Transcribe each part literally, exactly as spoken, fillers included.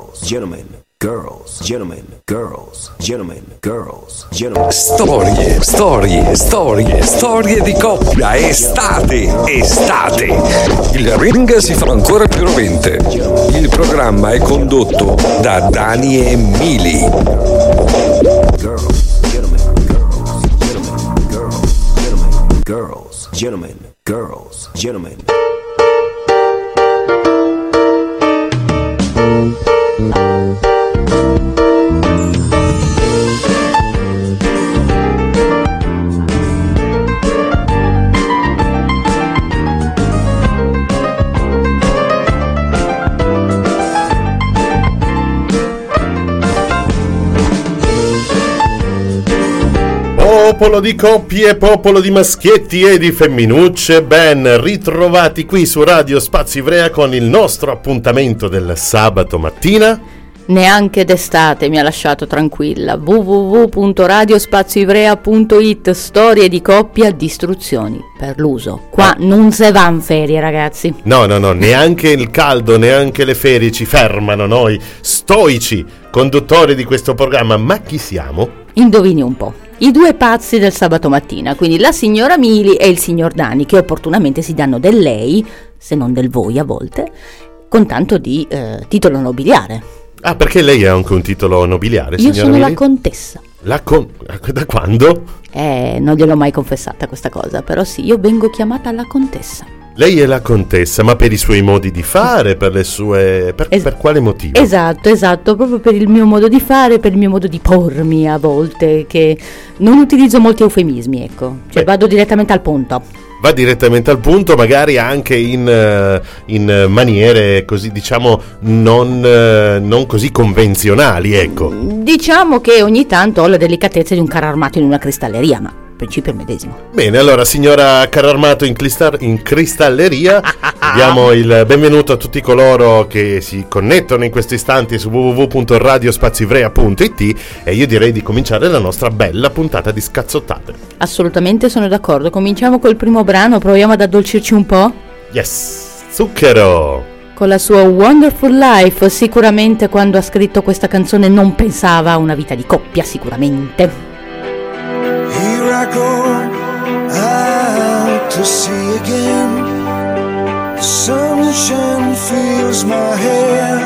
girls, gentlemen, girls, gentlemen, girls, gentlemen, girls, gentlemen. Storie, storie, storie, storie di coppia, estate, estate. Il ring si fa ancora più rovente. Il programma è condotto da Dani e Mili. Girls, gentlemen, girls, gentlemen, girls, gentlemen, girls, gentlemen, girls, gentlemen. Popolo di coppie, popolo di maschietti e di femminucce, ben ritrovati qui su Radio Spazio Ivrea con il nostro appuntamento del sabato mattina. Neanche d'estate mi ha lasciato tranquilla. w w w punto radio spazio ivrea punto i t. Storie di coppia, distruzioni per l'uso. Qua eh. non se va in ferie, ragazzi. No, no, no, neanche il caldo, neanche le ferie ci fermano noi, stoici conduttori di questo programma. Ma chi siamo? Indovini un po'. I due pazzi del sabato mattina, quindi la signora Mili e il signor Dani, che opportunamente si danno del lei, se non del voi a volte, con tanto di eh, titolo nobiliare. Ah, perché lei ha anche un titolo nobiliare, Io signora sono Mili? la contessa. La con... Da quando? Eh, non gliel'ho mai confessata questa cosa, però sì, io vengo chiamata la contessa. Lei è la contessa, ma per i suoi modi di fare, per le sue... Per, Es- per quale motivo? Esatto, esatto, proprio per il mio modo di fare, per il mio modo di pormi a volte, che non utilizzo molti eufemismi, ecco. Cioè Beh. vado direttamente al punto. Va direttamente al punto, magari anche in, uh, in maniere così, diciamo, non, uh, non così convenzionali, ecco. Diciamo che ogni tanto ho la delicatezza di un carro armato in una cristalleria, ma il principio è il medesimo. Bene, allora signora carro armato in, clistar- in cristalleria, diamo il benvenuto a tutti coloro che si connettono in questo istante su w w w punto radio spazio ivrea punto i t e io direi di cominciare la nostra bella puntata di scazzottate. Assolutamente sono d'accordo, cominciamo col primo brano, proviamo ad addolcirci un po'. Yes, zucchero! Con la sua Wonderful Life, sicuramente quando ha scritto questa canzone non pensava a una vita di coppia, sicuramente. Here I go out to sea again. The sunshine fills my hair,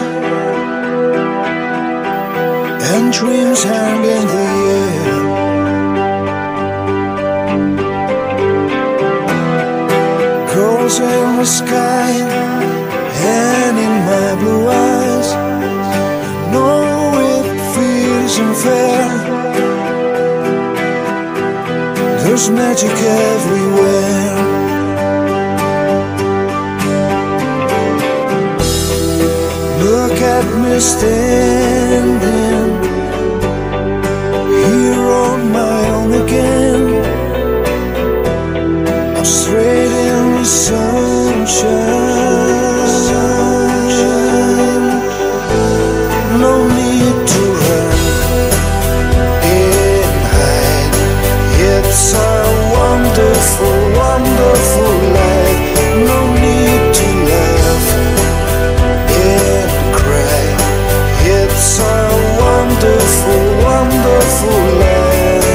and dreams hang in the air. Girls in the sky and in my blue eyes. I know it feels unfair. There's magic everywhere. Look at me standing here on my own again. I'm straight in the sunshine. No need to run and hide. It's a wonderful, wonderful life. No need to laugh and cry. It's a wonderful, wonderful life.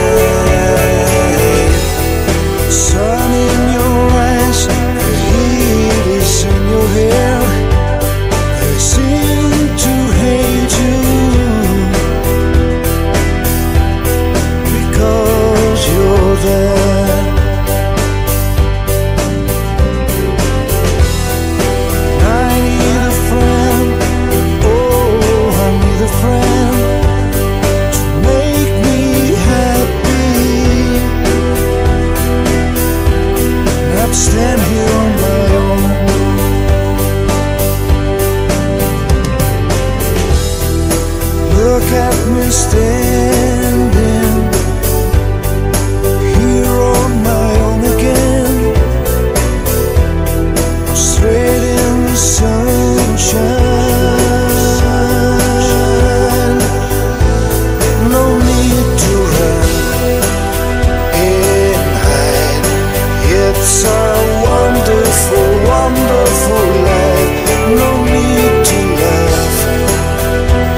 Sun in your eyes, the heat is in your hair. I seem to hate you because you're there. I need a friend, oh, I need a friend to make me happy. Not stand here on my own. Look at me standing here on my own again. I'm straight in the sunshine. No need to run and hide. It's a wonderful, wonderful life. No need to laugh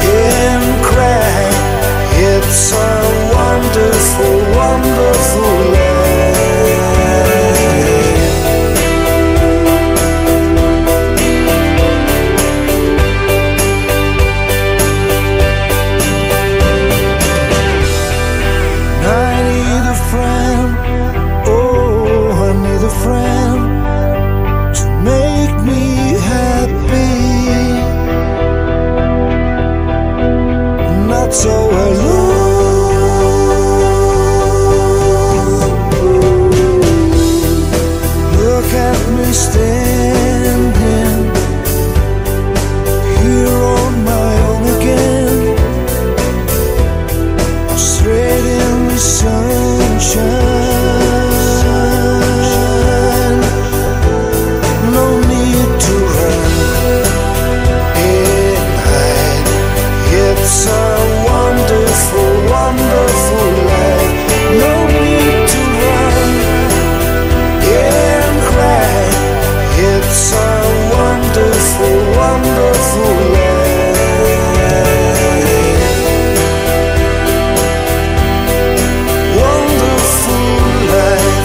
wonderful, wonderful life. No need to run, yeah, and cry. It's a wonderful, wonderful life. Wonderful life.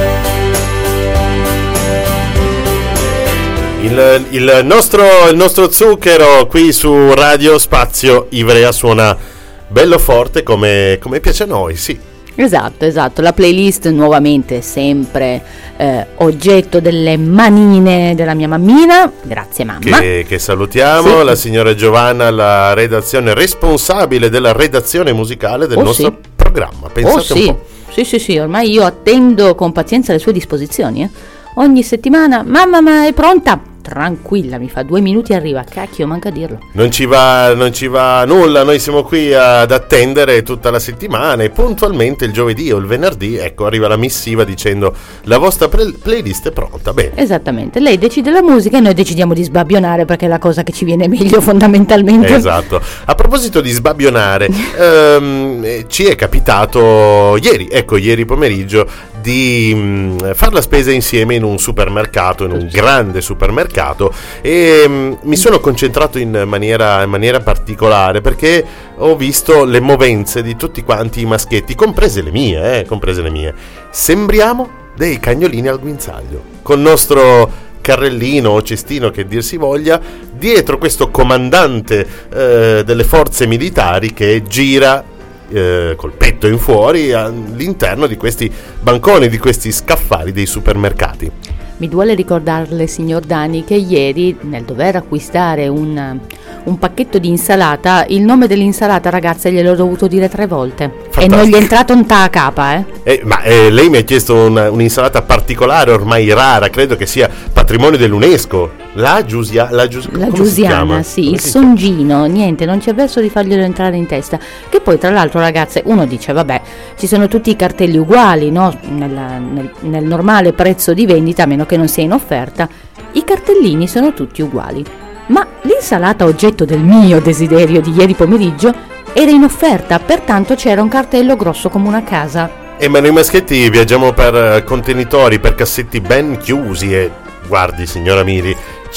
Il, il, nostro, il nostro zucchero qui su Radio Spazio Ivrea suona bello forte come, come piace a noi, sì. Esatto, esatto, la playlist nuovamente sempre eh, oggetto delle manine della mia mammina, grazie mamma. Che, che salutiamo, sì. La signora Giovanna, la redazione responsabile della redazione musicale del Oh, nostro sì. programma, pensate Oh sì, un po'. sì, sì, sì, ormai io attendo con pazienza le sue disposizioni, eh. Ogni settimana, mamma ma è pronta? Tranquilla, mi fa due minuti e arriva, cacchio, manca a dirlo. Non ci va, non ci va nulla, noi siamo qui ad attendere tutta la settimana e puntualmente il giovedì o il venerdì, ecco, arriva la missiva dicendo la vostra pre- playlist è pronta, bene. Esattamente, lei decide la musica e noi decidiamo di sbabbionare perché è la cosa che ci viene meglio fondamentalmente. Esatto. A proposito di sbabbionare, ehm, eh, ci è capitato ieri, ecco, ieri pomeriggio di mh, fare la spesa insieme in un supermercato, in un grande supermercato, e mh, mi sono concentrato in maniera, in maniera particolare perché ho visto le movenze di tutti quanti i maschietti, comprese le mie, eh, comprese le mie. Sembriamo dei cagnolini al guinzaglio, col nostro carrellino o cestino che dir si voglia, dietro questo comandante eh, delle forze militari che gira Eh, col petto in fuori all'interno di questi banconi, di questi scaffali dei supermercati. Mi duole ricordarle, signor Dani, che ieri nel dover acquistare un, un pacchetto di insalata, il nome dell'insalata, ragazze, gliel'ho dovuto dire tre volte. Fantastico. E non gli è entrato un ta a capa, eh? Eh, ma eh, lei mi ha chiesto una, un'insalata particolare, ormai rara, credo che sia patrimonio dell'UNESCO. La Giusia, la, Gius- La come si Giusiana, chiama? sì, Come il si songino, niente, non c'è verso di farglielo entrare in testa. Che poi, tra l'altro, ragazze, uno dice, vabbè, ci sono tutti i cartelli uguali, no? Nella- nel, nel normale prezzo di vendita, a meno che non sia in offerta, i cartellini sono tutti uguali. Ma l'insalata oggetto del mio desiderio di ieri pomeriggio era in offerta, pertanto c'era un cartello grosso come una casa. Eh, ma noi maschietti viaggiamo per eh, contenitori, per cassetti ben chiusi e guardi, signora Miri,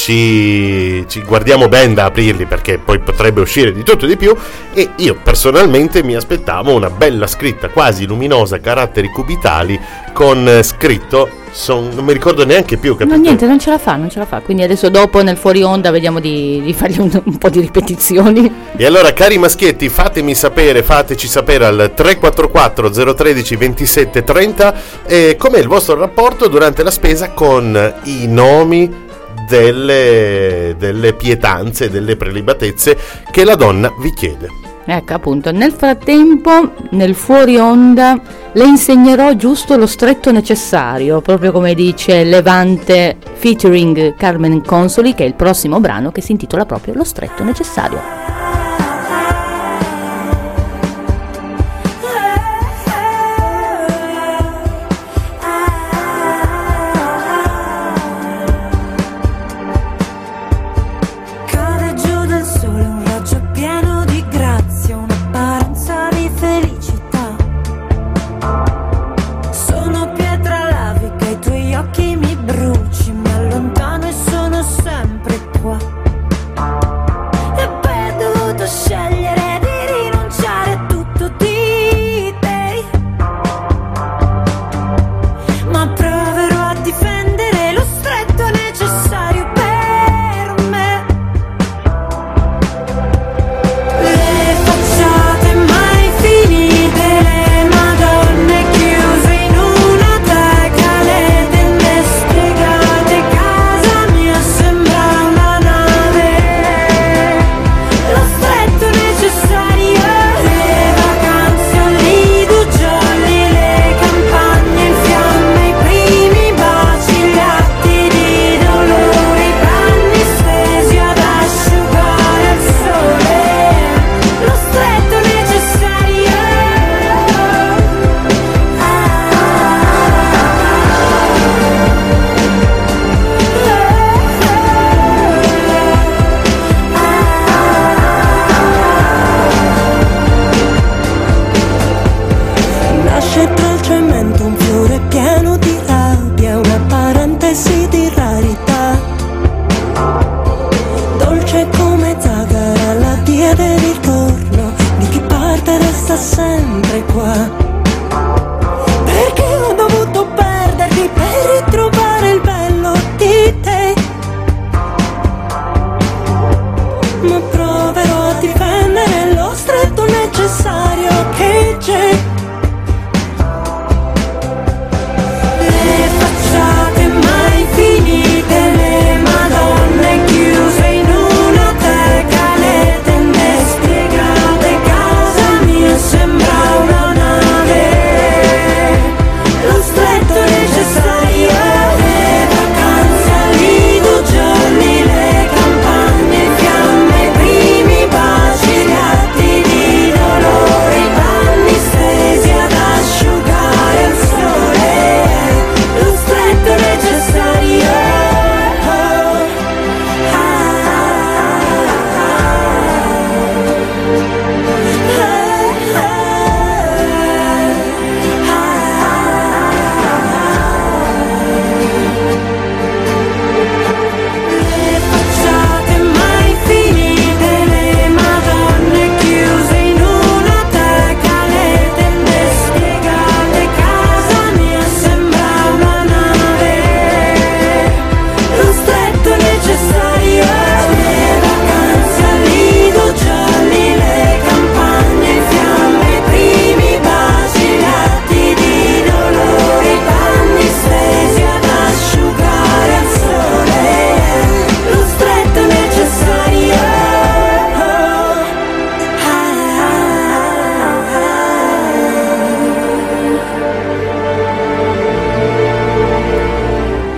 ci, ci guardiamo ben da aprirli perché poi potrebbe uscire di tutto e di più, e io personalmente mi aspettavo una bella scritta quasi luminosa, caratteri cubitali, con eh, scritto son, non mi ricordo neanche più, capito? No, niente, non ce la fa, non ce la fa. Quindi adesso dopo nel fuori onda vediamo di, di fargli un, un po' di ripetizioni. E allora, cari maschietti, fatemi sapere, fateci sapere al tre quattro quattro zero uno tre ventisette trenta eh, com'è il vostro rapporto durante la spesa con i nomi delle, delle pietanze, delle prelibatezze che la donna vi chiede. Ecco, appunto, nel frattempo, nel fuori onda, le insegnerò giusto lo stretto necessario, proprio come dice Levante featuring Carmen Consoli, che è il prossimo brano che si intitola proprio Lo stretto necessario. Cade giù dal sole un raggio pieno di grazia, un'apparenza di felicità. Sono pietra lavica, i tuoi occhi mi bruci, mi allontano e sono sempre qua. E vedo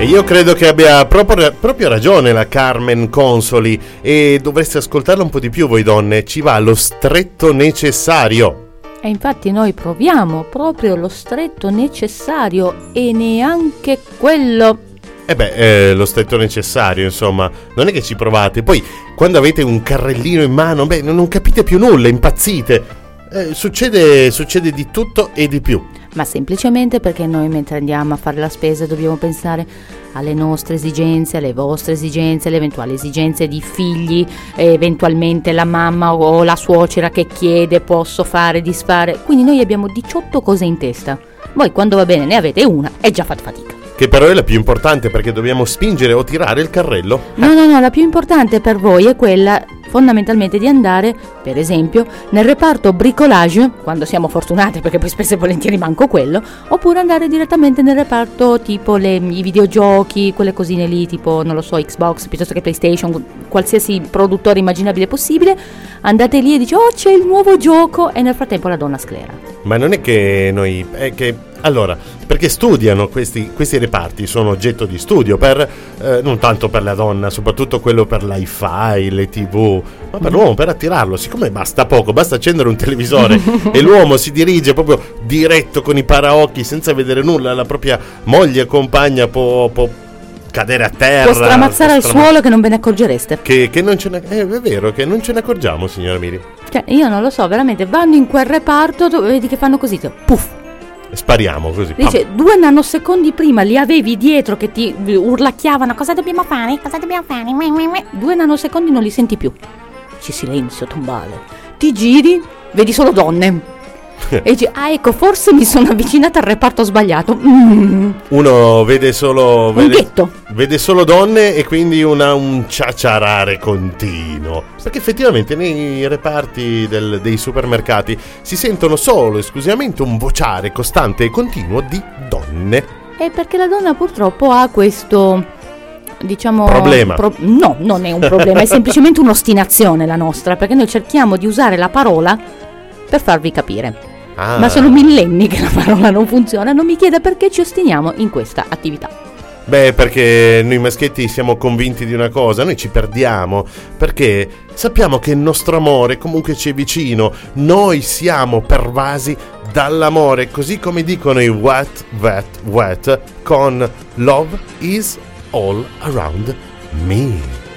E io credo che abbia proprio, proprio ragione la Carmen Consoli, e dovreste ascoltarla un po' di più voi donne, ci va lo stretto necessario. E infatti noi proviamo proprio lo stretto necessario e neanche quello. E beh, eh, lo stretto necessario, insomma, non è che ci provate. Poi, quando avete un carrellino in mano, beh, non capite più nulla, impazzite. Eh, succede, succede di tutto e di più. Ma semplicemente perché noi mentre andiamo a fare la spesa dobbiamo pensare alle nostre esigenze, alle vostre esigenze, alle eventuali esigenze di figli, eventualmente la mamma o la suocera che chiede posso fare, disfare. Quindi noi abbiamo diciotto cose in testa. Voi quando va bene ne avete una e già fate fatica. Che però è la più importante, perché dobbiamo spingere o tirare il carrello. No, no, no, la più importante per voi è quella fondamentalmente di andare, per esempio, nel reparto bricolage, quando siamo fortunati, perché poi spesso e volentieri manco quello, oppure andare direttamente nel reparto tipo le, i videogiochi, quelle cosine lì, tipo, non lo so, Xbox, piuttosto che PlayStation, qualsiasi produttore immaginabile possibile, andate lì e dice, oh, c'è il nuovo gioco, e nel frattempo la donna sclera. Ma non è che noi... è che... Allora, perché studiano questi, questi reparti, sono oggetto di studio per, eh, non tanto per la donna, soprattutto quello per l'i-fi, le tv, ma per l'uomo, per attirarlo. Siccome basta poco, basta accendere un televisore e l'uomo si dirige proprio diretto con i paraocchi senza vedere nulla, la propria moglie, compagna può... può cadere a terra, può stramazzare al suolo che non ve ne accorgereste. Che, che non ce ne, eh, è vero che non ce ne accorgiamo, signora Miri. Cioè, io non lo so, veramente, vanno in quel reparto dove vedi che fanno così, tipo, puff. Spariamo così. Dice, pam. Due nanosecondi prima li avevi dietro che ti urlacchiavano, cosa dobbiamo fare, cosa dobbiamo fare, due nanosecondi non li senti più. C'è silenzio tombale. Ti giri, vedi solo donne. E dici, ah ecco, forse mi sono avvicinata al reparto sbagliato. Mm. Uno vede solo un vede, ghetto. Vede solo donne e quindi una, un ciaciarare continuo. Perché effettivamente nei reparti del, dei supermercati si sentono solo esclusivamente un vociare costante e continuo di donne. E perché la donna purtroppo ha questo, diciamo, problema. Pro- no, non è un problema, è semplicemente un'ostinazione la nostra, perché noi cerchiamo di usare la parola per farvi capire. Ah. Ma sono millenni che la parola non funziona, non mi chieda perché ci ostiniamo in questa attività. Beh, perché noi maschietti siamo convinti di una cosa, noi ci perdiamo, perché sappiamo che il nostro amore comunque ci è vicino, noi siamo pervasi dall'amore, così come dicono i Wet, Wet, Wet, con Love is all around me.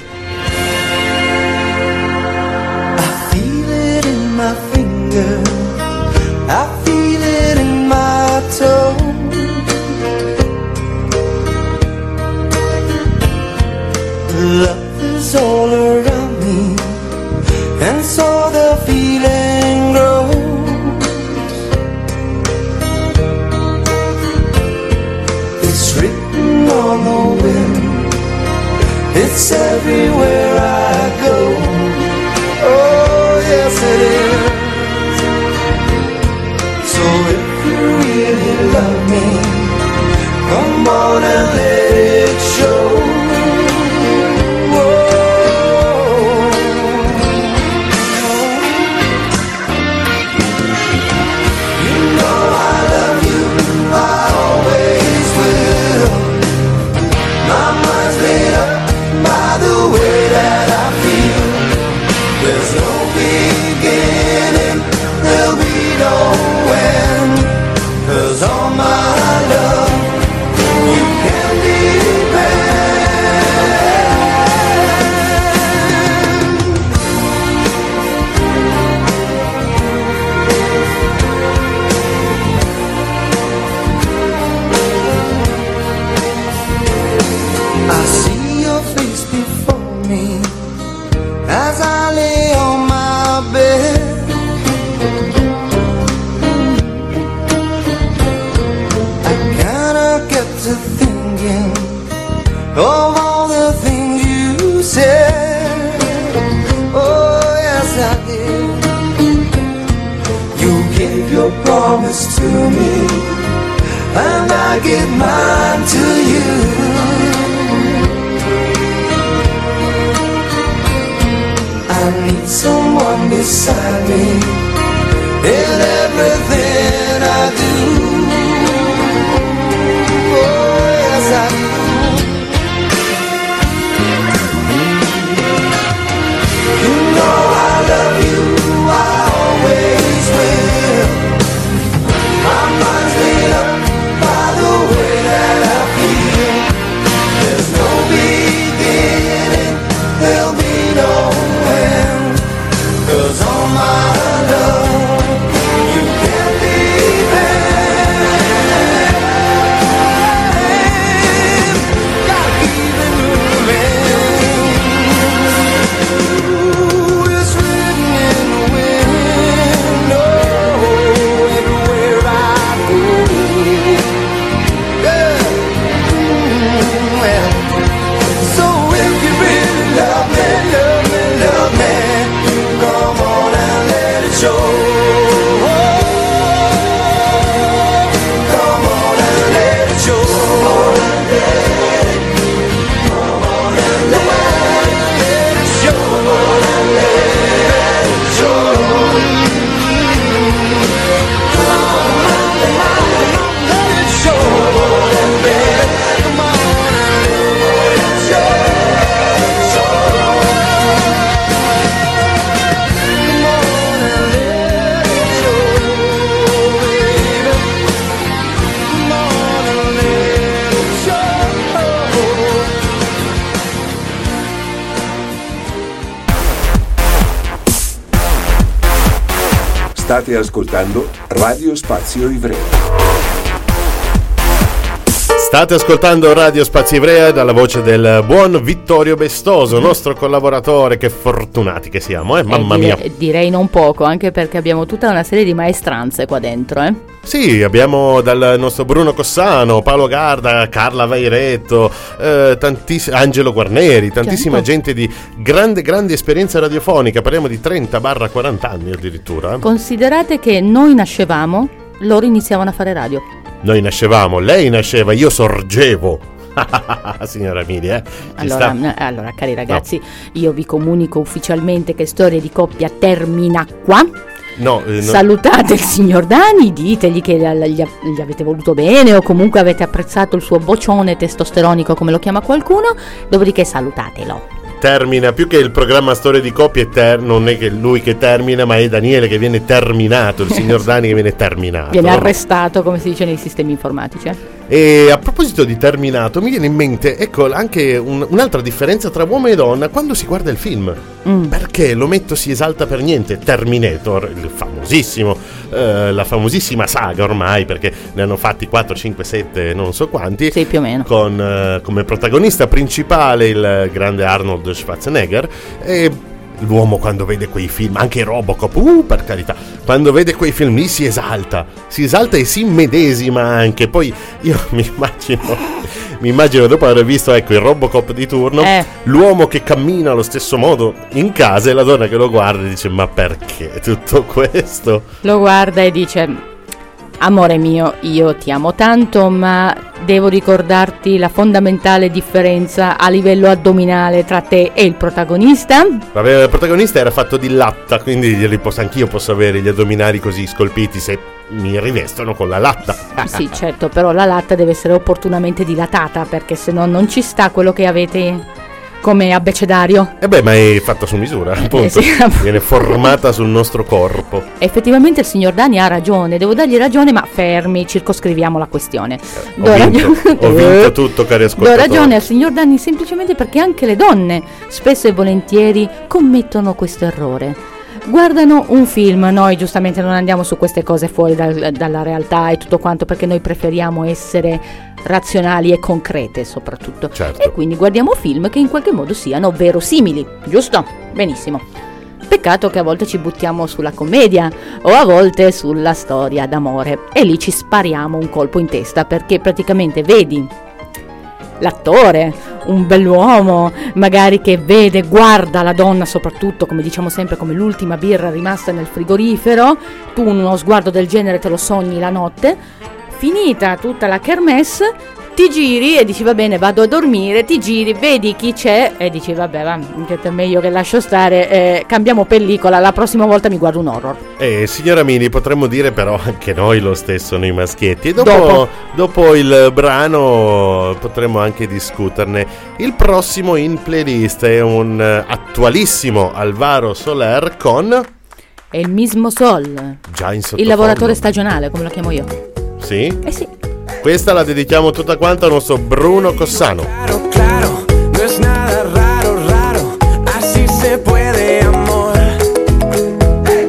I feel it in my finger, I feel it in my toe. Love is all around me, and so the feeling grows. It's written on the wind, it's everywhere I go. Oh yes it is. So if you really love me, come on and let it show. Promise to me, and I give mine to you. I need someone beside me in everything I do. Oh yes I do. State ascoltando Radio Spazio Ivrea. State ascoltando Radio Spazio Ivrea dalla voce del buon Vittorio Bestoso, nostro collaboratore. Che fortunati che siamo, eh? Mamma eh, dire, mia. Direi non poco, anche perché abbiamo tutta una serie di maestranze qua dentro, eh? Sì, abbiamo dal nostro Bruno Cossano, Paolo Garda, Carla Vairetto, eh, tantiss- Angelo Guarneri, tantissima certo. gente di grande, grande esperienza radiofonica. Parliamo di trenta quaranta anni addirittura. Considerate che noi nascevamo, loro iniziavano a fare radio. Noi nascevamo, lei nasceva, io sorgevo. Signora Emilia, eh? Ci Allora, sta? allora, cari ragazzi, no. Io vi comunico ufficialmente che Storie di Coppia termina qua. No, eh, no. Salutate il signor Dani, ditegli che gli, gli avete voluto bene o comunque avete apprezzato il suo bocione testosteronico, come lo chiama qualcuno, dopodiché salutatelo. Termina, più che il programma Storie di Coppie, ter- non è che lui che termina, ma è Daniele che viene terminato, il signor Dani che viene terminato. Viene arrestato, come si dice nei sistemi informatici. Eh? E a proposito di terminato, mi viene in mente, ecco, anche un, un'altra differenza tra uomo e donna quando si guarda il film. Mm. Perché l'ometto si esalta per niente. Terminator, il famosissimo, eh, la famosissima saga ormai, perché ne hanno fatti quattro, cinque, sette, non so quanti. Sì, più o meno. Con eh, come protagonista principale il grande Arnold Schwarzenegger. E l'uomo quando vede quei film, anche Robocop, uh, per carità, quando vede quei film lì si esalta, si esalta e si immedesima anche. Poi io mi immagino, mi immagino dopo aver visto, ecco, il Robocop di turno, eh. l'uomo che cammina allo stesso modo in casa e la donna che lo guarda e dice: ma perché tutto questo? Lo guarda e dice: amore mio, io ti amo tanto, ma devo ricordarti la fondamentale differenza a livello addominale tra te e il protagonista. Vabbè, il protagonista era fatto di latta, quindi glieli posso, anch'io posso avere gli addominali così scolpiti se mi rivestono con la latta. Sì, certo, però la latta deve essere opportunamente dilatata, perché se no non ci sta quello che avete come abbecedario. E beh, ma è fatta su misura, appunto. Eh sì, viene formata sul nostro corpo. Effettivamente il signor Dani ha ragione, devo dargli ragione, ma fermi, circoscriviamo la questione. Eh, Do ho vinto, ragione, ho vinto tutto, cari ascoltatori. Do ragione al signor Dani semplicemente perché anche le donne spesso e volentieri commettono questo errore. Guardano un film, noi giustamente non andiamo su queste cose fuori dal, dalla realtà e tutto quanto, perché noi preferiamo essere razionali e concrete soprattutto. Certo. E quindi guardiamo film che in qualche modo siano verosimili, giusto? Benissimo. Peccato che a volte ci buttiamo sulla commedia o a volte sulla storia d'amore e lì ci spariamo un colpo in testa, perché praticamente vedi l'attore, un bell'uomo, magari che vede, guarda la donna soprattutto, come diciamo sempre, come l'ultima birra rimasta nel frigorifero, tu uno sguardo del genere te lo sogni la notte, finita tutta la kermesse, ti giri e dici va bene, vado a dormire, ti giri, vedi chi c'è e dici vabbè, va, è meglio che lascio stare, eh, cambiamo pellicola, la prossima volta mi guardo un horror. Eh, signora Mini, potremmo dire però anche noi lo stesso, noi maschietti. E dopo, Dopo. dopo il brano potremmo anche discuterne. Il prossimo in playlist è un attualissimo Alvaro Soler con È il mismo Sol, già in sottofondo. il lavoratore stagionale, come lo chiamo io. Sì? Eh sì. Questa la dedichiamo tutta quanta al nostro Bruno Cossano. Claro, claro, no es nada raro, raro, así se puede, amor.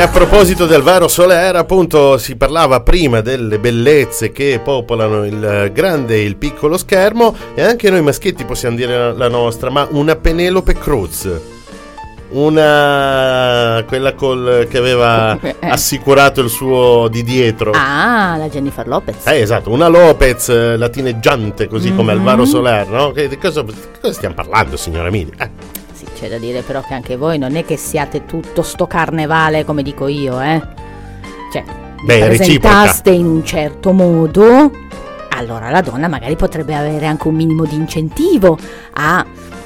proposito del Varo Soler, appunto, si parlava prima delle bellezze che popolano il grande e il piccolo schermo, e anche noi maschietti possiamo dire la nostra, ma una Penelope Cruz, una quella col che aveva Eh. assicurato il suo di dietro. Ah, la Jennifer Lopez. Eh, esatto, una Lopez eh, latineggiante così come Mhm. Alvaro Soler, no? Che, di cosa, di cosa stiamo parlando, signora Mili? Eh. Sì, c'è da dire però che anche voi non è che siate tutto sto carnevale come dico io, eh. Cioè, vi Beh, è presentaste in un certo modo, allora la donna magari potrebbe avere anche un minimo di incentivo a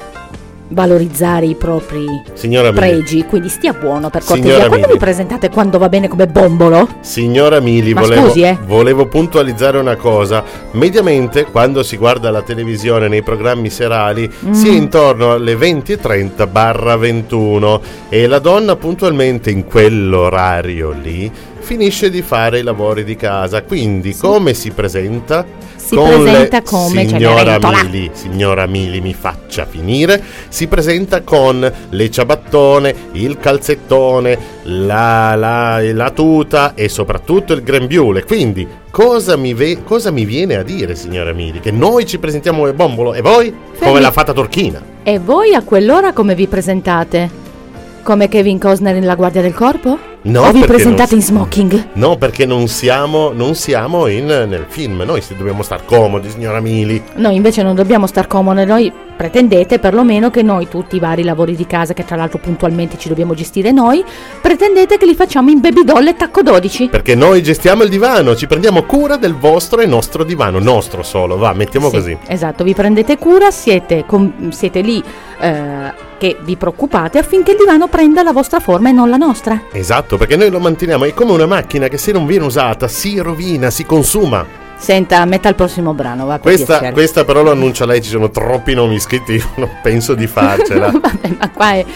valorizzare i propri Signora Mili. pregi, quindi stia buono per cortesia. Signora Quando Mili. vi presentate quando va bene come bombolo? Signora Mili, Ma volevo, scusi, eh. volevo puntualizzare una cosa. Mediamente, quando si guarda la televisione nei programmi serali, Mm. si è intorno alle venti e trenta barra ventuno, e la donna puntualmente in quell'orario lì finisce di fare i lavori di casa. Quindi come si presenta? Si presenta come signora Cenerentola. Mili, signora Mili, mi faccia finire. Si presenta con le ciabattone, il calzettone, la, la, la tuta e soprattutto il grembiule. Quindi cosa mi, ve- cosa mi viene a dire, signora Mili? Che noi ci presentiamo come bombolo e voi come Fermi. la fata turchina? E voi a quell'ora come vi presentate? Come Kevin Costner in La Guardia del Corpo? No, o vi perché presentate non- in smoking? No, perché non siamo, non siamo in, nel film. Noi si- dobbiamo star comodi, signora Mili. Noi invece non dobbiamo star comodi, noi pretendete perlomeno che noi tutti i vari lavori di casa, che tra l'altro puntualmente ci dobbiamo gestire noi, pretendete che li facciamo in baby doll e tacco dodici. Perché noi gestiamo il divano, ci prendiamo cura del vostro e nostro divano, nostro solo, va, mettiamo Sì, così. esatto, vi prendete cura, siete, com- siete lì eh, che vi preoccupate affinché il divano prenda la vostra forma e non la nostra. Esatto, perché noi lo manteniamo, è come una macchina che se non viene usata si rovina, si consuma. Senta, metta il prossimo brano, va, per Questa, piacere. questa però lo annuncia lei, ci sono troppi nomi iscritti, io non penso di farcela. Vabbè, ma qua è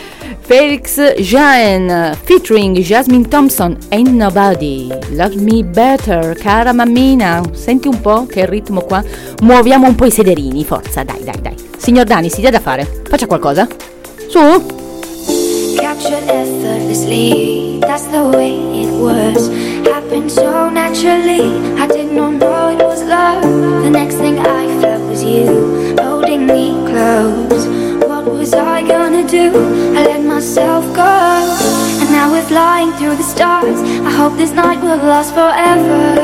Felix Jaen featuring Jasmine Thompson, Ain't Nobody, Love Me Better, cara mammina. Senti un po' che ritmo qua. Muoviamo un po' i sederini, forza, dai, dai, dai. Signor Dani, si dia da fare. Faccia qualcosa. Su. Captured effortlessly, that's the way it was. Happened so naturally, I did not know it was love. The next thing I felt was you, holding me close. What was I gonna do? I let myself go. And now we're flying through the stars. I hope this night will last forever.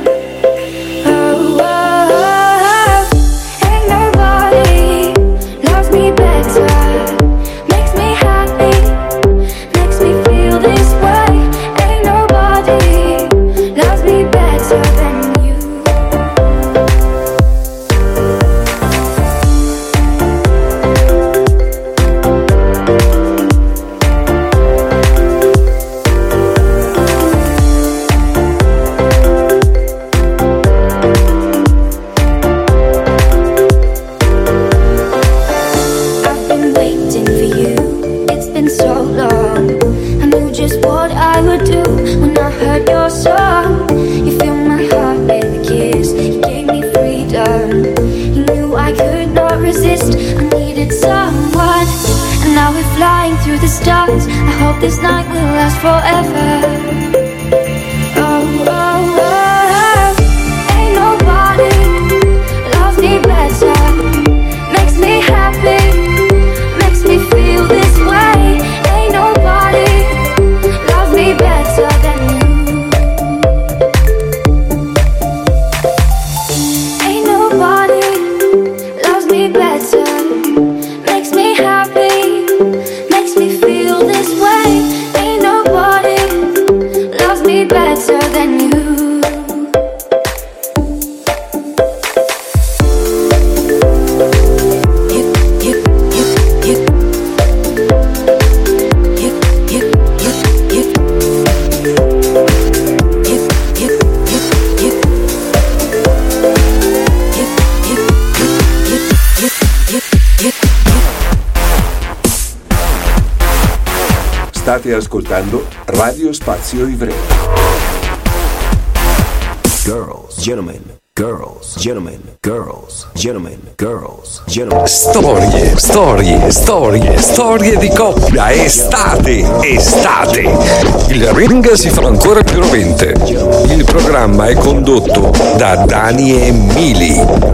Oh, oh, oh, oh. Ain't nobody loves me better. Makes me happy, makes me feel this way. Ain't nobody loves me better than you. I've been waiting for you, it's been so long. I knew just what I would do when I heard your song. You filled my heart with a kiss, you gave me freedom. You knew I could not resist, I needed someone. And now we're flying through the stars. I hope this night will last forever. Oh, oh, oh, ain't nobody loves me better. Makes me happy, makes me feel this way. Ain't nobody loves me better than you. Ain't nobody loves me better. Makes me happy, makes me feel this way. Ain't nobody loves me better than you. State ascoltando Radio Spazio Ivrea. Girls, gentlemen, girls, gentlemen, girls, gentlemen, girls, gentlemen. Storie, storie, storie, storie di coppia. Estate, estate. Il ring si fa ancora più rovente. Il programma è condotto da Dani e Mili.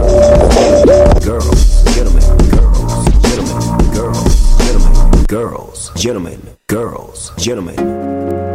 Girls, gentlemen, girls, gentlemen, girls, gentlemen, girls, gentlemen, girls, gentlemen.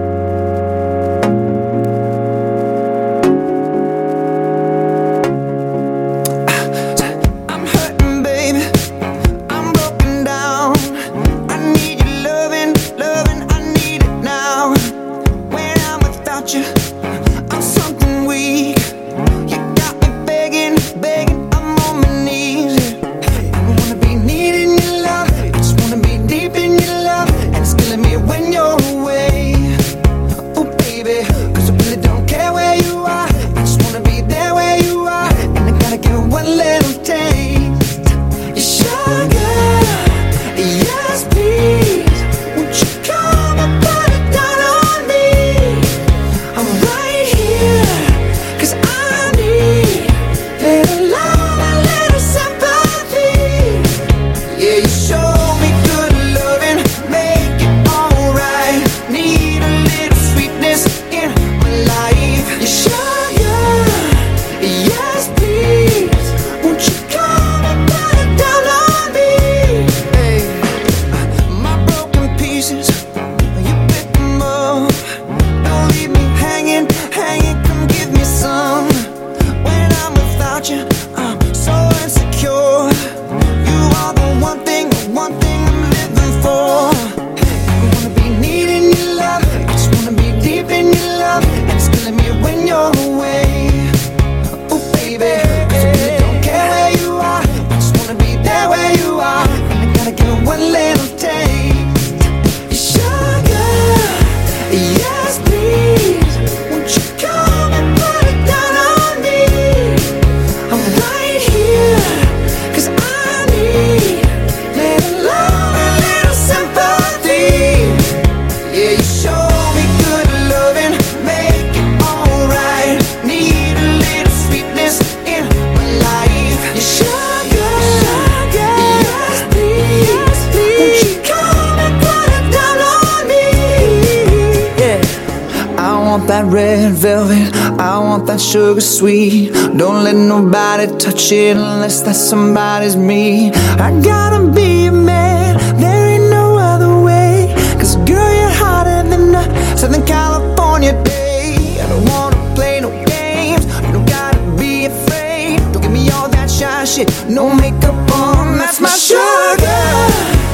Sugar sweet, don't let nobody touch it unless that somebody's me. I gotta be a man, there ain't no other way. Cause girl, you're hotter than a Southern California day. I don't wanna play no games, you don't gotta be afraid. Don't give me all that shy shit, no makeup on, that's my sugar.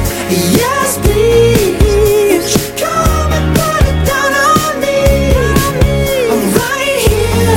Yes, please. Come and put it down on me. I'm right here.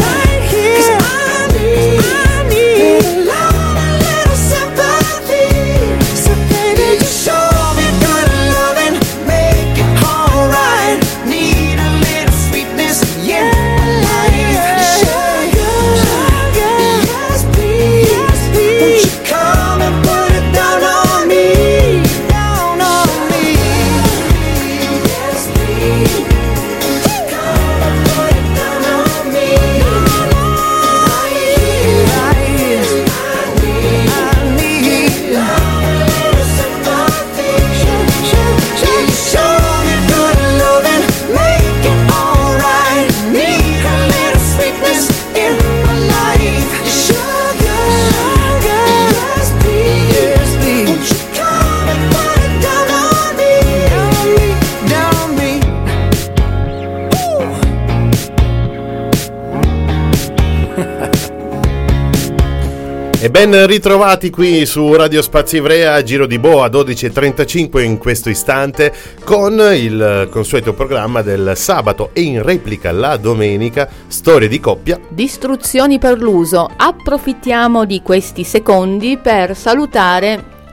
E ben ritrovati qui su Radio Spazi Ivrea, Giro di Boa dodici e trentacinque in questo istante, con il consueto programma del sabato e in replica la domenica, storie di coppia, distruzioni per l'uso. Approfittiamo di questi secondi per salutare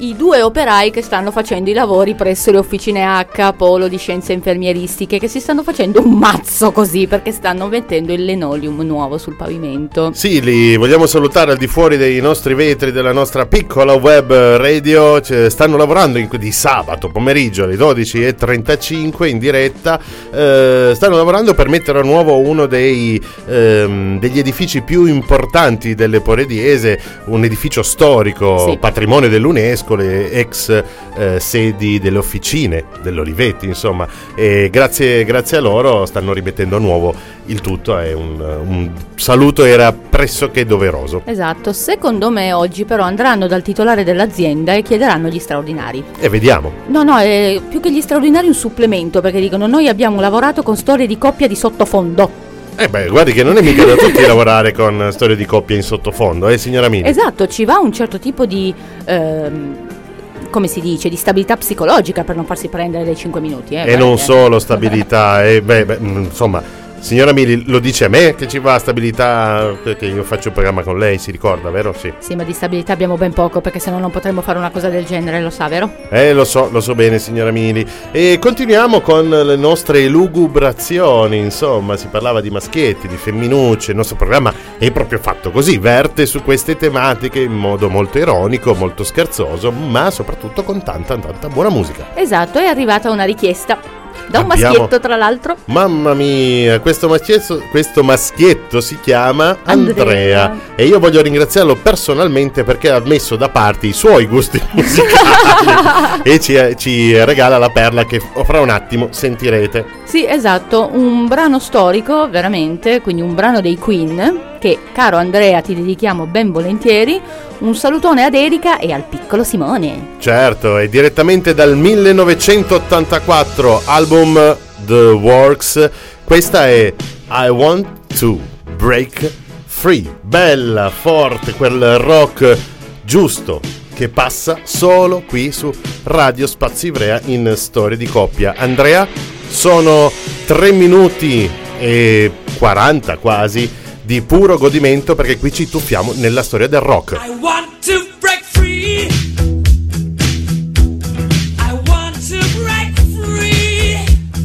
i due operai che stanno facendo i lavori presso le officine H, polo di scienze infermieristiche, che si stanno facendo un mazzo così perché stanno mettendo il linoleum nuovo sul pavimento. Sì, li vogliamo salutare al di fuori dei nostri vetri della nostra piccola web radio. Cioè, stanno lavorando in, di sabato pomeriggio alle dodici e trentacinque in diretta. Eh, stanno lavorando per mettere a nuovo uno dei, ehm, degli edifici più importanti delle Porediese, un edificio storico, sì, patrimonio dell'UNESCO, le ex eh, sedi delle officine dell'Olivetti, insomma, e grazie, grazie a loro stanno rimettendo a nuovo il tutto. È un, un saluto era pressoché doveroso. Esatto, secondo me oggi però andranno dal titolare dell'azienda e chiederanno gli straordinari. E vediamo. No, no, è più che gli straordinari un supplemento, perché dicono noi abbiamo lavorato con storie di coppia di sottofondo. Eh beh, guardi che non è mica da tutti lavorare con storie di coppia in sottofondo, eh signora Mini? Esatto, ci va un certo tipo di, ehm, come si dice, di stabilità psicologica per non farsi prendere dai cinque minuti. Eh, e non solo stabilità, e beh, beh, insomma, signora Mili lo dice a me che ci va stabilità, perché io faccio il programma con lei, si ricorda, vero? Sì. Sì, ma di stabilità abbiamo ben poco, perché se no non potremmo fare una cosa del genere, lo sa, vero? Eh, lo so, lo so bene, signora Mili. E continuiamo con le nostre lugubrazioni, insomma, si parlava di maschietti, di femminucce, il nostro programma è proprio fatto così, verte su queste tematiche in modo molto ironico, molto scherzoso, ma soprattutto con tanta, tanta buona musica. Esatto, è arrivata una richiesta. Da un Abbiamo... maschietto, tra l'altro. Mamma mia, questo maschietto, questo maschietto si chiama Andrea. Andrea e io voglio ringraziarlo personalmente perché ha messo da parte i suoi gusti musicali e ci, ci regala la perla che fra un attimo sentirete. Sì, esatto, un brano storico veramente, quindi un brano dei Queen che, caro Andrea, ti dedichiamo ben volentieri. Un salutone ad Erika e al piccolo Simone. Certo, è direttamente dal millenovecentottantaquattro, album The Works. Questa è I Want to Break Free. Bella, forte, quel rock giusto che passa solo qui su Radio Spazi Ivrea in Storie di Coppia. Andrea, sono tre minuti e quaranta quasi di puro godimento, perché qui ci tuffiamo nella storia del rock. I want to break free. I want to break free.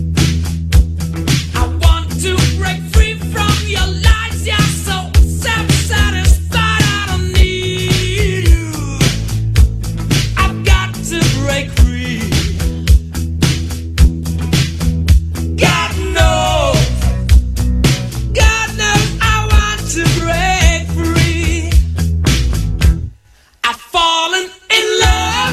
I want to break free from your lies. You're so self-satisfied. I don't need you. I've got to break free. God knows. God knows. To break free. I've fallen in love.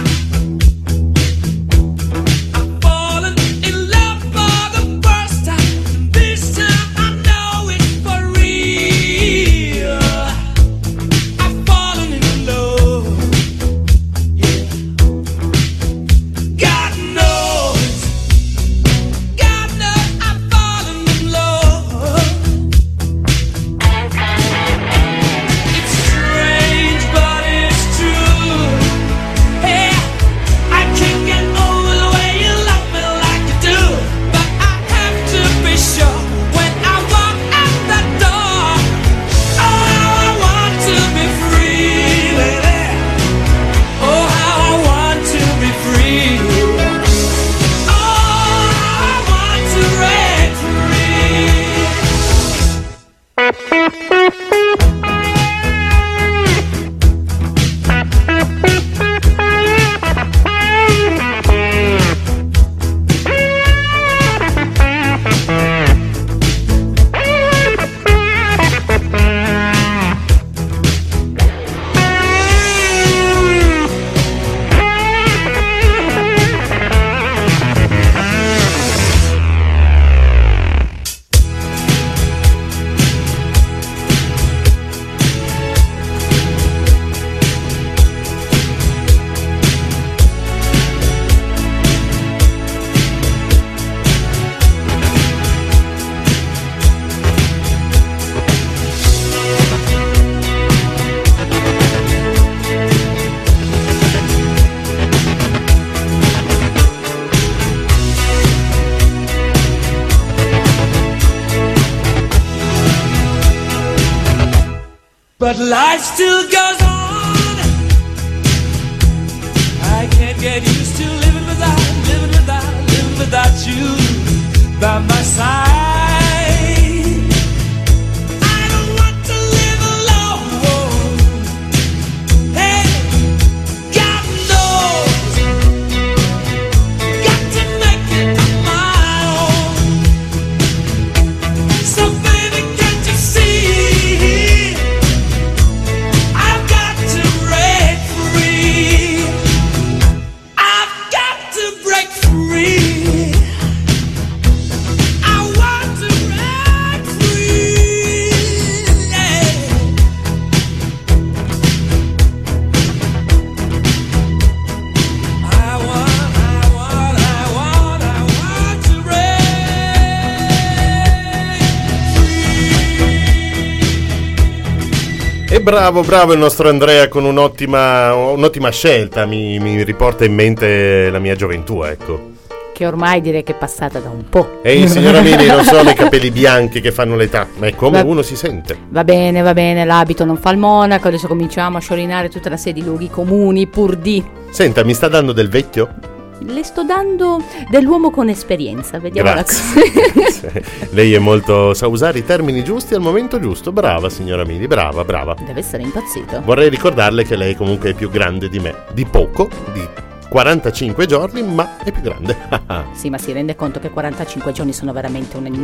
I've fallen in love for the first time. This time I know it's for real. I've fallen in love. Yeah. God knows. God knows I've fallen in love. But life still goes on. I get used to living without, living without, living without you by my side. I don't want to live alone. Hey, God knows, got to make it on my own. So baby, can't you see, I've got to break free. I've got to break free. I want to break free. Yeah. I want, I want, I want, I want to break free. E bravo, bravo il nostro Andrea con un'ottima, un'ottima scelta, mi, mi riporta in mente la mia gioventù, ecco. Che ormai direi che è passata da un po'. Ehi signora Mili, non sono i capelli bianchi che fanno l'età, ma è come Va- uno si sente. Va bene, va bene, l'abito non fa il monaco, adesso cominciamo a sciorinare tutta la serie di luoghi comuni pur di. Senta, mi sta dando del vecchio? Le sto dando dell'uomo con esperienza, vediamo la Grazie. cosa. Lei è molto, sa usare i termini giusti al momento giusto. Brava signora Mili, brava, brava. Deve essere impazzito. Vorrei ricordarle che lei comunque è più grande di me, di poco, di quarantacinque giorni, ma è più grande. Sì, ma si rende conto che quarantacinque giorni sono veramente una...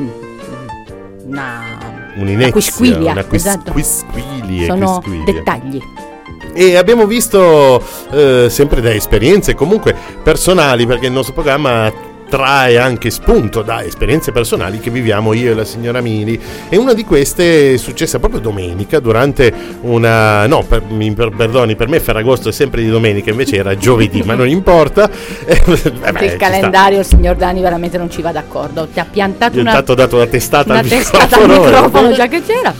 una... Un'inezia, quisquilia, una quis- esatto. quisquilie, Sono quisquilie. dettagli. E abbiamo visto eh, sempre da esperienze comunque personali, perché il nostro programma trae anche spunto da esperienze personali che viviamo io e la signora Mili, e una di queste è successa proprio domenica durante una, no, per, mi per, perdoni, per me Ferragosto è sempre di domenica, invece era giovedì, ma non importa. Eh, vabbè, il ci calendario, il signor Dani veramente non ci va d'accordo. Ti ha piantato sta. Io una, intanto ho dato una testata una al testata al microfono, microfono già che c'era.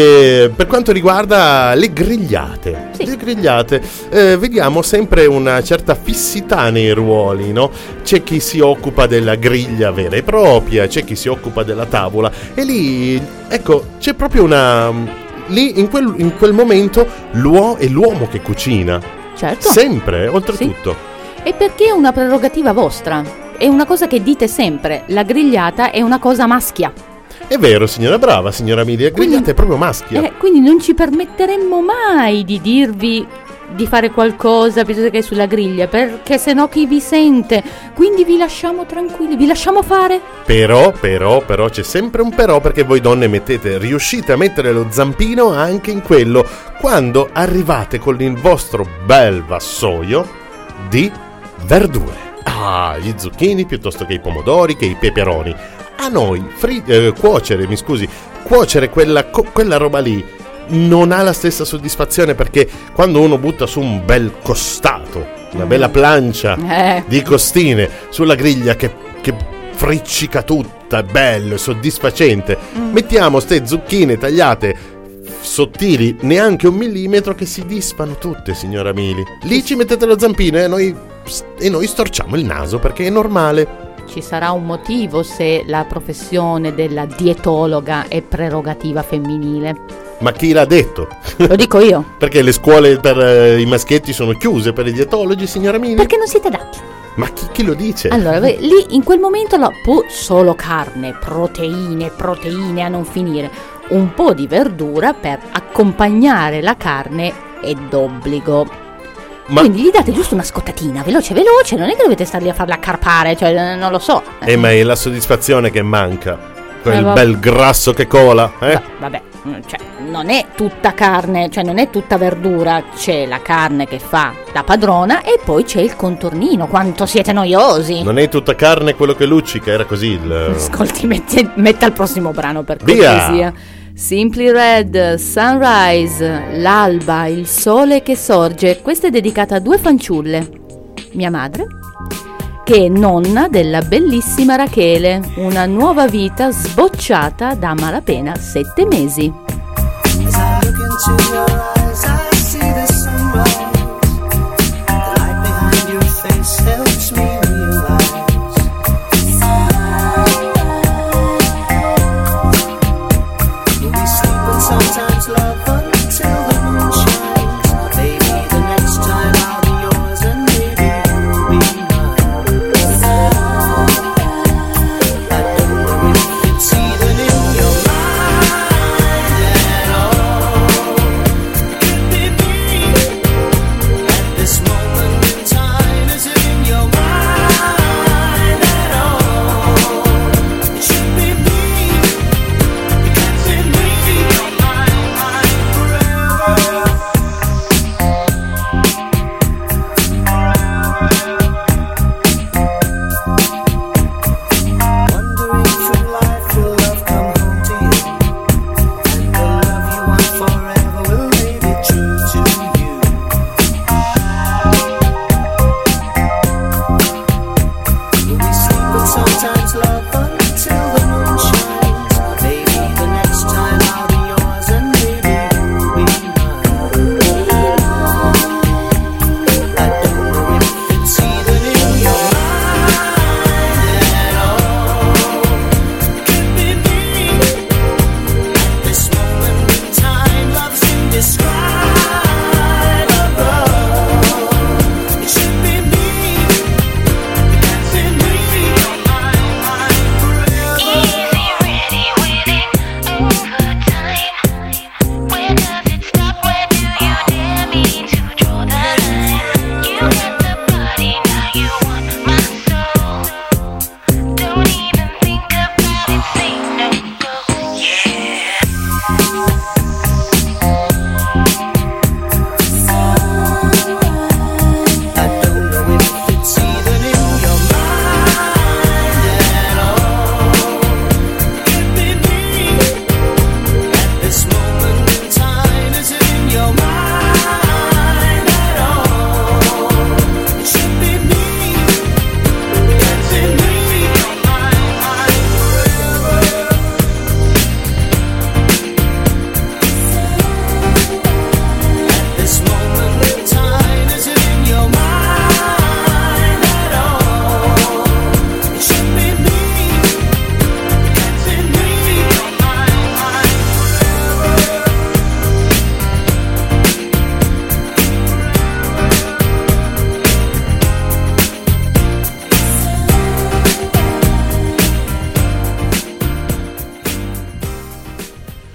E per quanto riguarda le grigliate, Sì. le grigliate eh, vediamo sempre una certa fissità nei ruoli, no? C'è chi si occupa della griglia vera e propria, c'è chi si occupa della tavola, e lì, ecco, c'è proprio una... lì in quel, in quel momento l'uomo è l'uomo che cucina, Certo. sempre, oltretutto. E perché è una prerogativa vostra? È una cosa che dite sempre, la grigliata è una cosa maschia. È vero signora, brava signora Mili, la grigliata Quindi- è proprio maschia. Eh, quindi non ci permetteremmo mai di dirvi di fare qualcosa piuttosto che sulla griglia, perché sennò chi vi sente? Quindi vi lasciamo tranquilli, vi lasciamo fare. Però, però, però c'è sempre un però, perché voi donne mettete, riuscite a mettere lo zampino anche in quello, quando arrivate con il vostro bel vassoio di verdure. Ah, gli zucchini piuttosto che i pomodori, che i peperoni. A noi fri- eh, cuocere, mi scusi, cuocere quella, co- quella roba lì non ha la stessa soddisfazione, perché quando uno butta su un bel costato, una bella plancia Eh. di costine sulla griglia che, che friccica tutta, è bello, è soddisfacente, mettiamo ste zucchine tagliate sottili neanche un millimetro che si disfano tutte, signora Mili. Lì ci mettete lo zampino e noi, e noi storciamo il naso, perché è normale. Ci sarà un motivo se la professione della dietologa è prerogativa femminile. Ma chi l'ha detto? Lo dico io. Perché le scuole per eh, i maschietti sono chiuse per i dietologi, signora Mili? Perché non siete adatti. Ma chi, chi lo dice? Allora, beh, lì in quel momento la, pu- solo carne, proteine, proteine a non finire. Un po' di verdura per accompagnare la carne è d'obbligo. Ma, Quindi gli date giusto una scottatina, veloce veloce, non è che dovete starli a farla accarpare, cioè non lo so. eh, ma è la soddisfazione che manca. Quel Eh, va- bel grasso che cola, eh? Va- Vabbè, cioè, non è tutta carne, cioè non è tutta verdura, c'è la carne che fa la padrona e poi c'è il contornino. Quanto siete noiosi! Non è tutta carne quello che luccica, era così il... Ascolti, metti, metta il prossimo brano per Via! cortesia. Simply Red, Sunrise, l'alba, il sole che sorge. Questa è dedicata a due fanciulle. Mia madre, che è nonna della bellissima Rachele, una nuova vita sbocciata da malapena sette mesi. As I look into your eyes, I see the sunrise. The light behind your face helps me realize. We sleep and sometimes love until the moon shines. Maybe the next time I'll be yours and maybe you'll be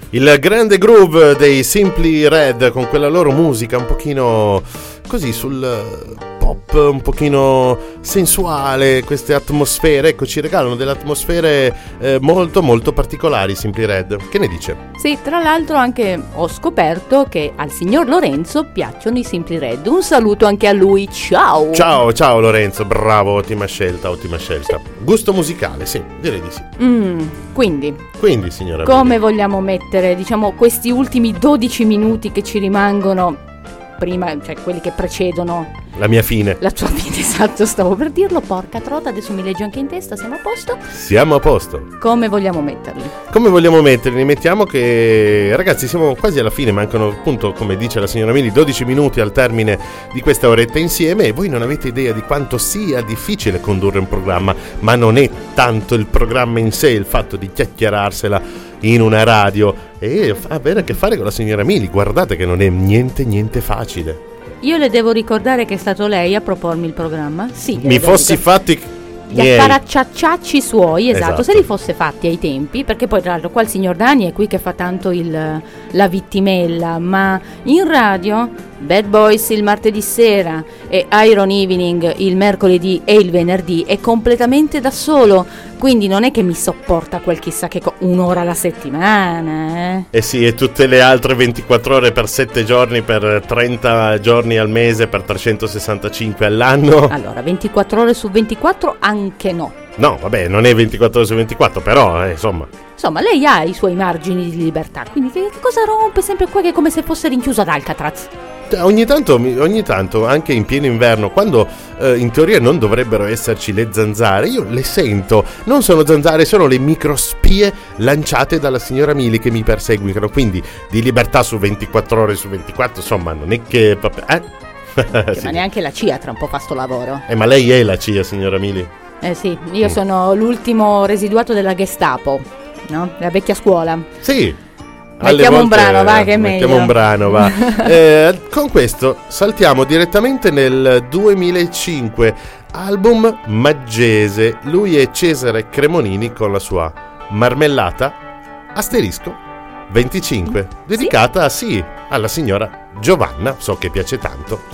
Il grande groove dei Simply Red con quella loro musica un pochino così sul pop, un pochino sensuale, queste atmosfere, ecco, ci regalano delle atmosfere eh, molto molto particolari Simply Red. Che ne dice? Sì, tra l'altro anche ho scoperto che al signor Lorenzo piacciono i Simply Red. Un saluto anche a lui, ciao! Ciao, ciao Lorenzo, bravo, ottima scelta, ottima scelta. Sì. Gusto musicale, sì, direi di sì. Mm, quindi, quindi signora come Mili, vogliamo mettere, diciamo, questi ultimi dodici minuti che ci rimangono prima, cioè quelli che precedono la mia fine. La tua fine, esatto, stavo per dirlo, porca trota, adesso mi leggi anche in testa, siamo a posto? Siamo a posto. Come vogliamo metterli? Come vogliamo metterli? Mettiamo che, ragazzi, siamo quasi alla fine, mancano appunto, come dice la signora Mili, dodici minuti al termine di questa oretta insieme e voi non avete idea di quanto sia difficile condurre un programma, ma non è tanto il programma in sé, il fatto di chiacchierarsela in una radio e avere a che fare con la signora Mili, guardate che non è niente niente facile. Io le devo ricordare che è stato lei a propormi il programma? Sì. Mi fossi fatti gli apparacciacciacci suoi, esatto, esatto, se li fosse fatti ai tempi, perché poi tra l'altro qua il signor Dani è qui che fa tanto il, la vittimella, ma in radio Bad Boys il martedì sera e Iron Evening il mercoledì e il venerdì è completamente da solo, quindi non è che mi sopporta quel chissà che co- un'ora alla settimana, eh? Eh sì, e tutte le altre ventiquattro ore per sette giorni, per trenta giorni al mese, per trecentosessantacinque all'anno. Allora, ventiquattro ore su ventiquattro anche no. No, vabbè, non è ventiquattro ore su ventiquattro, però, eh, insomma. Insomma, lei ha i suoi margini di libertà, quindi che, che cosa rompe sempre qua che è come se fosse rinchiuso ad Alcatraz? Ogni tanto, ogni tanto, anche in pieno inverno, quando eh, in teoria non dovrebbero esserci le zanzare, io le sento. Non sono zanzare, sono le microspie lanciate dalla signora Mili che mi perseguitano. Quindi di libertà su ventiquattro ore su ventiquattro, insomma, non è che... Eh? Sì. Ma neanche la C I A tra un po' fa sto lavoro. Eh, ma lei è la C I A, signora Mili? Eh sì, io mm. sono l'ultimo residuato della Gestapo, no? La vecchia scuola. Sì. Mettiamo un brano, va, che è meglio. Mettiamo un brano, va. eh, con questo saltiamo direttamente nel duemilacinque, album Maggese. Lui è Cesare Cremonini con la sua Marmellata asterisco venticinque, dedicata sì, sì alla signora Giovanna, so che piace tanto.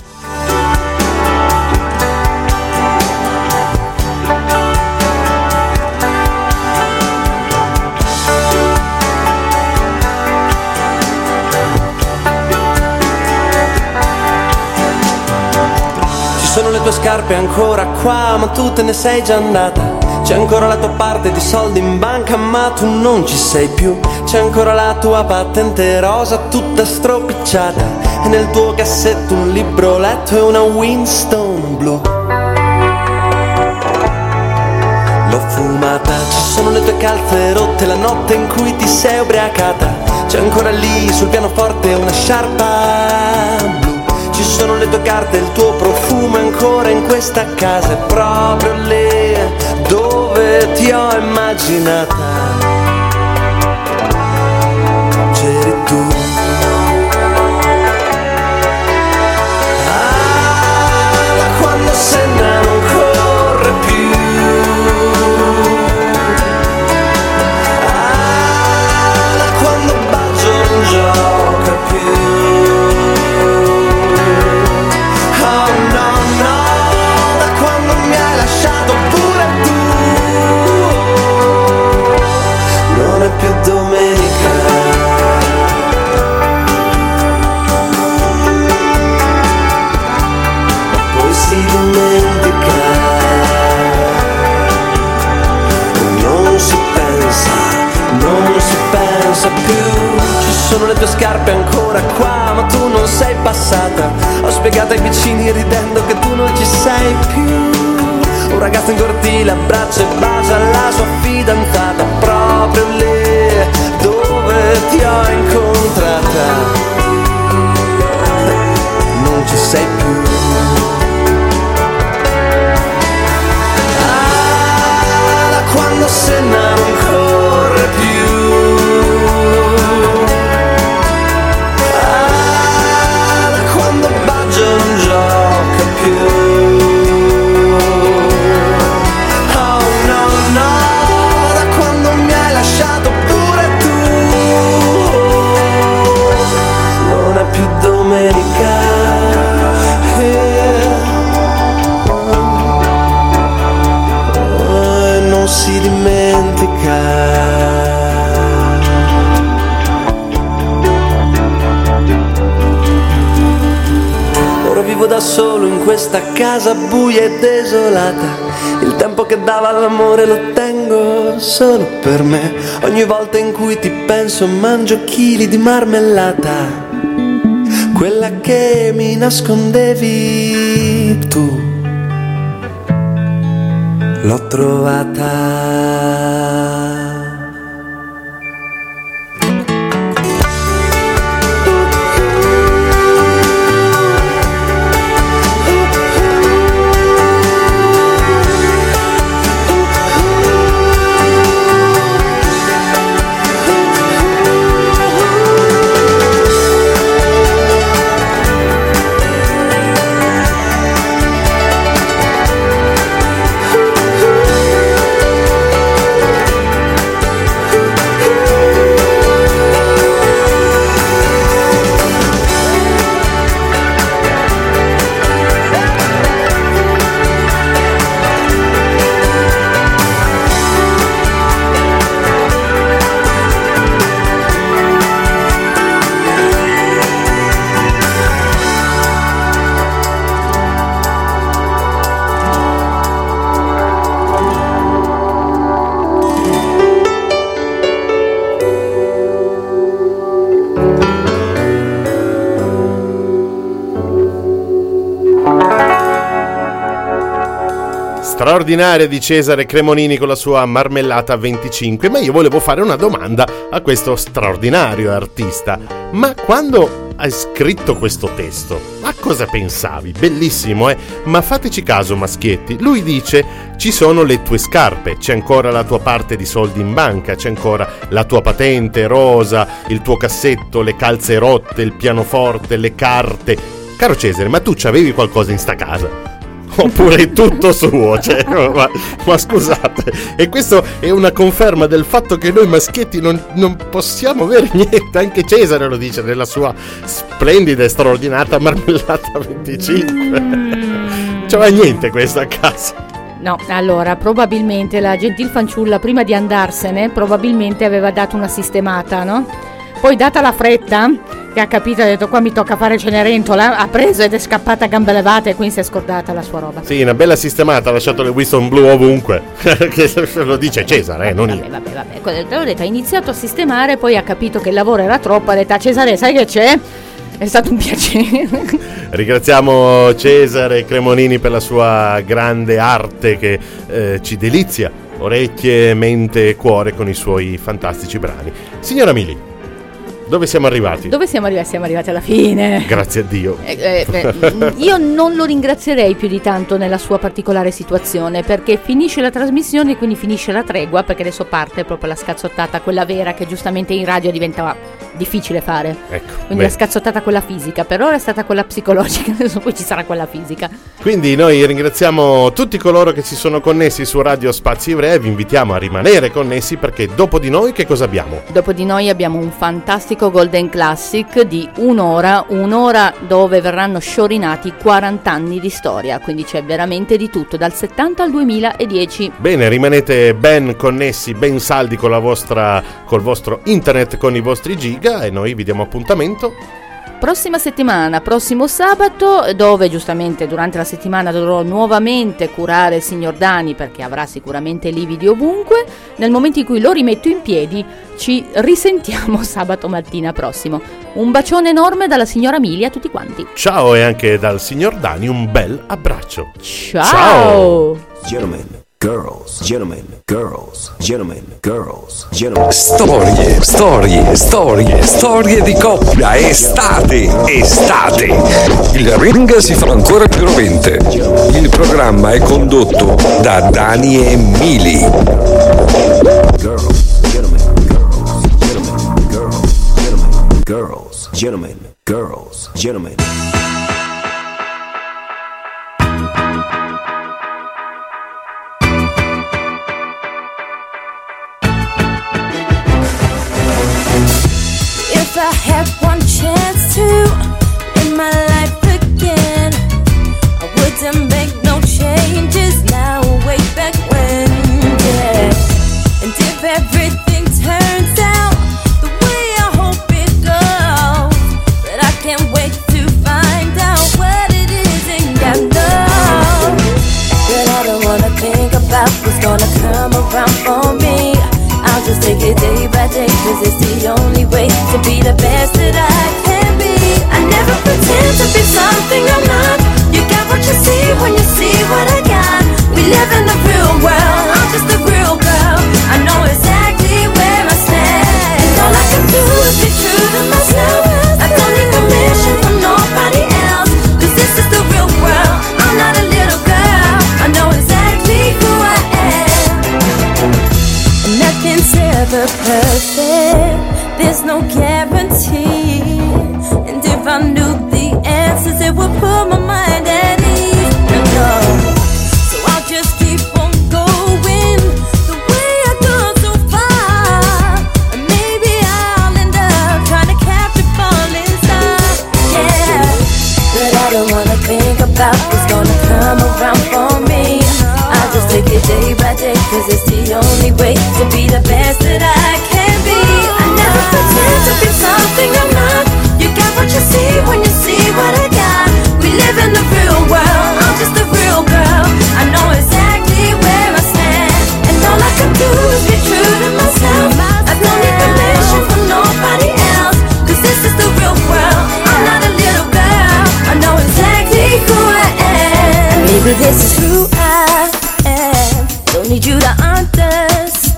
Sono le tue scarpe ancora qua, ma tu te ne sei già andata. C'è ancora la tua parte di soldi in banca, ma tu non ci sei più. C'è ancora la tua patente rosa tutta stropicciata, e nel tuo cassetto un libro letto e una Winston blu. L'ho fumata, ci sono le tue calze rotte, la notte in cui ti sei ubriacata. C'è ancora lì sul pianoforte una sciarpa blu. Ci sono le tue carte, il tuo profumo è ancora in questa casa, è proprio lì dove ti ho immaginata. C'eri tu. Ah, quando Senna non corre più. Ah, quando Baggio non gioca più. Più. Ci sono le tue scarpe ancora qua, ma tu non sei passata. Ho spiegato ai vicini ridendo che tu non ci sei più. Un ragazzo in cortile abbraccia e bacia la sua fidanzata, proprio lì dove ti ho incontrata. Non ci sei più. Ah, quando Senna non corre più. Oh no, no, da quando mi hai lasciato pure tu. dimenticare. Ora vivo da solo in questa casa buia e desolata. Il tempo che dava all'amore lo tengo solo per me. Ogni volta in cui ti penso mangio chili di marmellata, quella che mi nascondevi tu, l'ho trovata. Straordinaria di Cesare Cremonini con la sua Marmellata venticinque, ma io volevo fare una domanda a questo straordinario artista. Ma quando hai scritto questo testo, a cosa pensavi? Bellissimo, eh? Ma fateci caso, maschietti, lui dice: ci sono le tue scarpe, c'è ancora la tua parte di soldi in banca, c'è ancora la tua patente rosa, il tuo cassetto, le calze rotte, il pianoforte, le carte. Caro Cesare, ma tu c'avevi qualcosa in sta casa? Oppure è tutto suo? Cioè, ma, ma scusate, e questo è una conferma del fatto che noi maschietti non, non possiamo avere niente. Anche Cesare lo dice nella sua splendida e straordinaria Marmellata venticinque. Non c'aveva niente questa a casa. No, allora, probabilmente la gentil fanciulla prima di andarsene probabilmente aveva dato una sistemata, no? Poi, data la fretta, che ha capito, ha detto: qua mi tocca fare Cenerentola, ha preso ed è scappata a gambe levate, e quindi si è scordata la sua roba. Sì, una bella sistemata, ha lasciato le Winston Blue ovunque. Che lo dice Cesare, eh, non io. Vabbè, vabbè, vabbè. Te l'ho detto, ha iniziato a sistemare, poi ha capito che il lavoro era troppo, ha detto: a Cesare, sai che c'è? È stato un piacere. Ringraziamo Cesare Cremonini per la sua grande arte che eh, ci delizia orecchie, mente e cuore con i suoi fantastici brani. Signora Mili, dove siamo arrivati? Dove siamo arrivati? Siamo arrivati alla fine. Grazie a Dio. Eh, eh, beh, io non lo ringrazierei più di tanto nella sua particolare situazione, perché finisce la trasmissione e quindi finisce la tregua, perché adesso parte proprio la scazzottata, quella vera, che giustamente in radio diventava difficile fare. Ecco, quindi beh. La scazzottata quella fisica, per ora è stata quella psicologica, adesso poi ci sarà quella fisica. Quindi noi ringraziamo tutti coloro che si sono connessi su Radio Spazi Ivrea e vi invitiamo a rimanere connessi, perché dopo di noi che cosa abbiamo? Dopo di noi abbiamo un fantastico Golden Classic di un'ora, un'ora dove verranno sciorinati quaranta anni di storia, quindi c'è veramente di tutto, dal settanta al duemiladieci. Bene, rimanete ben connessi, ben saldi con la vostra, col vostro internet, con i vostri giga, e noi vi diamo appuntamento prossima settimana, prossimo sabato, dove giustamente durante la settimana dovrò nuovamente curare il signor Dani, perché avrà sicuramente lividi ovunque. Nel momento in cui lo rimetto in piedi ci risentiamo sabato mattina prossimo. Un bacione enorme dalla signora Mili a tutti quanti. Ciao, e anche dal signor Dani un bel abbraccio. Ciao, Ciao. Gentlemen, girls, gentlemen, girls, gentlemen, girls, gentlemen. Storie, storie, storie, storie di coppia, estate, estate. Il ring si fa ancora più rovente. Il programma è condotto da Dani e Mili. Girls, gentlemen, girls, gentlemen, girls, gentlemen, girls, gentlemen, girls, gentlemen. If I had one chance to in my life again, I wouldn't make no changes now, way back when, yeah. And if everything turns out the way I hope it goes. But I can't wait to find out what it is and I know that I don't wanna think about what's gonna come around for me. I'll just take it day by day, cause it's the only way to be the best that I can be. I never pretend to be something I'm not. You got what you see when you see what I got. We live in the real world, I'm just a real girl. I know exactly where I stand, and all I can do is be true to myself. I don't need permission from nobody else, cause this is the real world. I'm not a little girl, I know exactly who I am. Nothing's ever perfect, there's no guarantee. And if I knew the answers, it would put my mind at ease. No, so I'll just keep on going the way I've gone so far. And maybe I'll end up trying to capture falling stars. Yeah, but I don't wanna think about what's gonna come around for me. I'll just take it day by day, cause it's the only way to be the best that I can be. I never pretend to be something I'm not. You got what you see when you see what I got. We live in the real world, I'm just a real girl. I know exactly where I stand, and all I can do is be true to myself. I don't need permission from nobody else, cause this is the real world. I'm not a little girl, I know exactly who I am. Maybe this is who I am. Don't need you to understand.